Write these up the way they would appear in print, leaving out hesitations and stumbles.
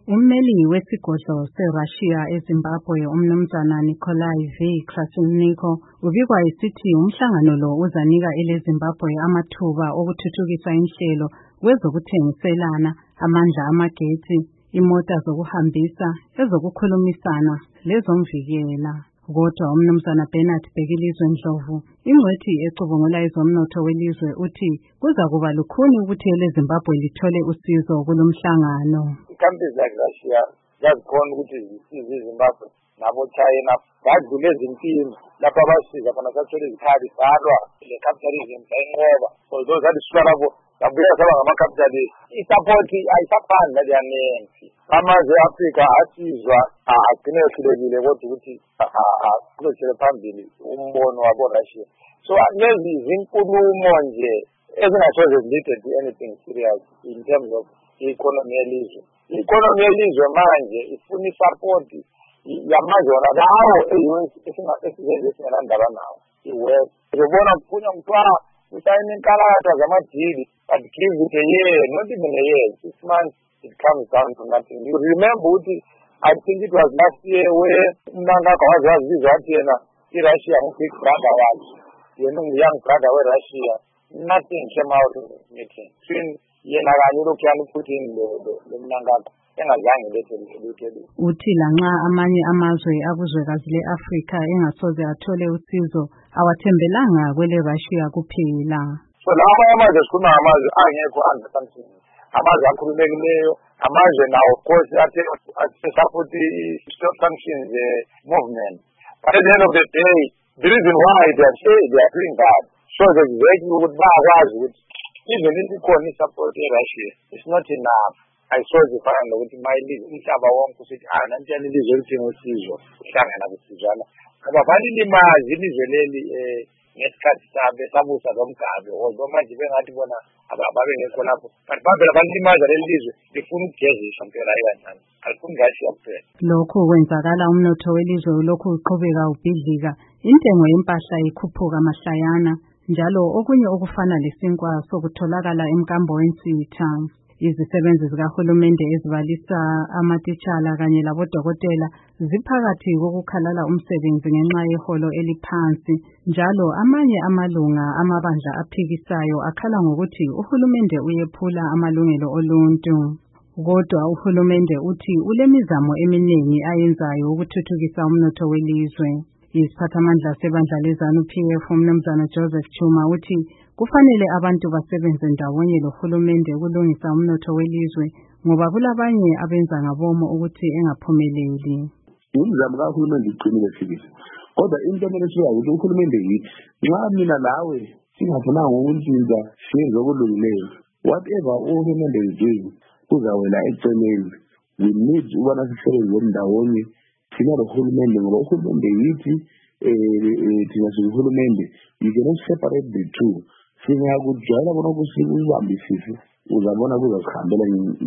Ummeli wesigodlo seRussia eZimbabwe umnumzana Nikolai V. Krashenko ubikwa isithi umhlangano lo uzanika eleZimbabwe amathuba okuthuthukisa inhlelo kwezokuthengiselana, amandla amagetsi, imota zokuhambisa, ezokukhulumisana lezomvikela. Kodwa umnumzana Bernard Bhekilizwe Ndlovu, ingcwethi ecubungula ezomnotho welizwe, uthi kuza kuba lukhuni ukuthi eleZimbabwe lithole usizo kulomhlangano. Countries like Russia zazikhona ukuthi zisize iZimbabwe nabo China badlule ezimpini lapho abasiza khona sathola izikhali zalwa le-capitalism sayinqoba. So those adisuka lapho babuya saba ngama-capitalist. I-support ayisafani naleyanengi. Amazwe e-Afrika asizwa agcine ehlulekile kodwa ukuthi kuzothele phambili umbono wabo-Russia. So lezi zinkulumo nje ezingasoze zilide to anything serious in terms of i-economy yelizwe. I-economy yelizwe manje ifuna i-support yamazwe lawo esingelandaba nawo. I-West uzobona kuphuma kuthiwa usayine inkalakatha zamadili, but give it a year, not even a year, 6 months, it comes down to nothing. You remember I think it was last year where Mnangagwa wazizwa wathi yena i-Russia big brother wakhe, yena young brother we-Russia. Nothing came out of the meeting. Yena kanye lokuyana uPutin lo Mnangagwa engazange lethe. Uthi lanxa amanye amazwe akuzwekazi le-Afrika engasoze athole usizo, awathembelanga kwele Russia kuphela. So lawa amazwe sikhuluma amazwe angekho under sanctions, amazwe akhululekileyo, amazwe nawo of course athe support i-stop sanctions movement. But at the end of the day, the reason why they are doing that shows exactly ukuthi bayakwazi ukuthi even if ikhona i-support e-Russia, it's not enough. Ayisozifana nokuthi mayilize umhlaba wonke usithi nantiyani ilizwe elidinga usizo uhlangana kusizana ngoba balilimazi ilizwe leli ngesikhathi sabusa loMgabe although manje bengathi bona ababengekho lapho but babela balilimaza leli lizwe lifuna ukugeziswa mpela kancane alifuni Russia kuphela. Lokhu kwenzakala umnotho welizwe lokhu uqhubeka ubhidlika, intengo yempahla ikhuphuka mahlayana, njalo okunye okufana lesinkwa sokutholakala emkambo wensitha. Izisebenzi zikahulumende ezibalisa amatitshala kanye labodokotela ziphakathi kokukhalala umsebenzi ngenxa yeholo eliphansi, njalo amanye amalunga amabandla aphikisayo akhala ngokuthi uhulumende uyephula amalungelo oluntu. Kodwa uhulumende uthi ulemizamo eminingi ayenzayo ukuthuthukisa umnotho welizwe. Isiphathamandla sebandla leZANU-PF umnumzana Joseph Chuma uthi kufanele abantu basebenze ndawonye lohulumende ukulungisa umnotho welizwe ngoba kulabanye abenza ngabomo ukuthi engaphumeleli. Umzamo kahulumende uqinile fikisi. Kodwa into emelesiwa ukuthi uhulumende yithi nxa mina nawe singafunanga ukuntshintsha siyenze okulungileyo, whatever uhulumende is doing kuzawela eceleni. We need ukubana sisebenze ndawonye thina lohulumende ngoba uhulumende yithi thina sihulumende. You cannot separate the two. Singakujwayela bona kusibambisise uzabona kuzasihambela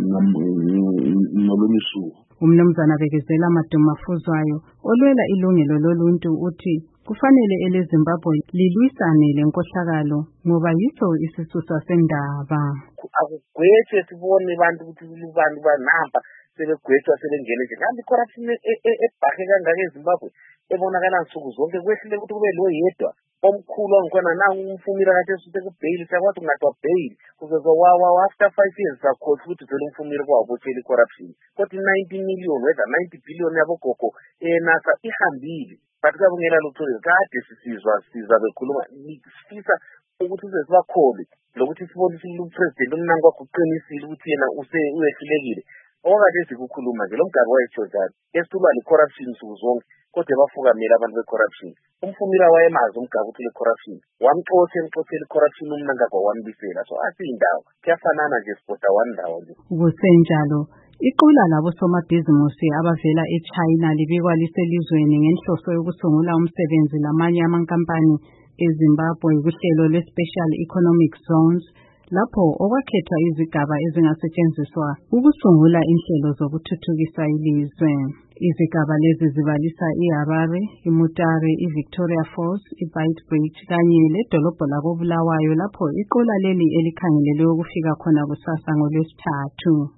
nolunye usuku. Umnumzana Bekezela Madumafuzwayo olwela ilungelo loluntu uthi kufanele eleZimbabwe lilwisane lenkohlakalo ngoba yiso isisusa sendaba. Akugwethe sibone abantu ukuthi abantu banamba sebegwetshwa sebengene nje kanti corruption ebhake kangaka eZimbabwe ebonakala nsuku zonke kwehlile ukuthi kube lo yedwa omkhulu ongikhona nangu umfumira kade esuthe kubail sakwathi ungatwa bail kuzozo after 5 years sakhohle ukuthi zole umfumira kwabotshela corruption kodwa 19 million whether 90 billion yabogogo nasa ihambile but kabungela lutho kade siza bekhuluma sifisa ukuthi sibakhole lokuthi sibonise upresident uMnangagwa kuqinisile ukuthi yena uyehlulekile okade sikukhuluma nje lo Mgabe wayetshozayo esithuba le-corruption nsuku zonke kodwa bafukamela abantu be-corruption. Umfumira wayemazi uMgabe ukuthi le-corruption wamxothela i-corruption uMnangagwa wambisela. So asiyindawo kuyafanana nje sibhoda wandawo nje. Kusenjalo iqula labosomabhizimusi abavela eChina libikwa liselizweni ngenhloso yokusungula umsebenzi lamanye amankampani eZimbabwe kuhlelo lwe-Special Economic Zones lapho okwakhethwa izigaba ezingasetshenziswa ukusungula inhlelo zokuthuthukisa ilizwe. Izigaba lezi zibalisa iHarare, iMutare, iVictoria Falls, iBeitbridge kanye ledolobho lakoBulawayo lapho iqula leli elikhangelelwe ukufika khona kusasa ngoLwesithathu.